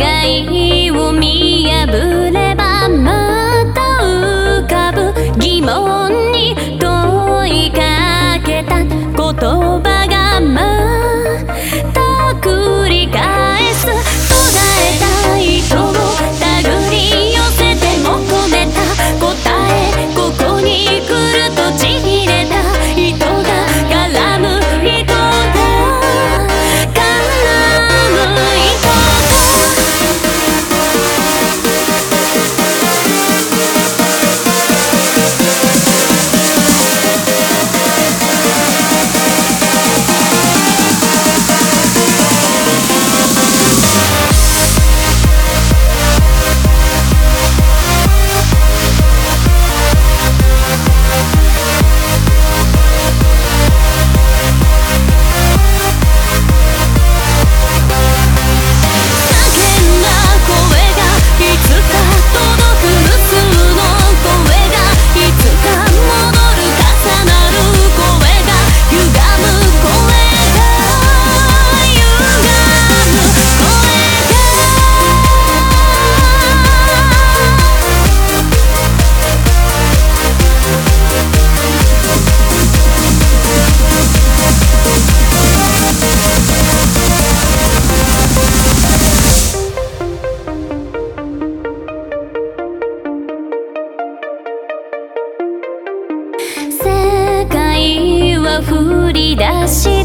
願いを見破ればまた浮かぶ疑問に問いかけた言葉がまた繰り返す。途絶えた糸を手繰り寄せて求めた答え、ここに来るとちぎれた糸が絡む糸だ、絡む糸だ。振り出し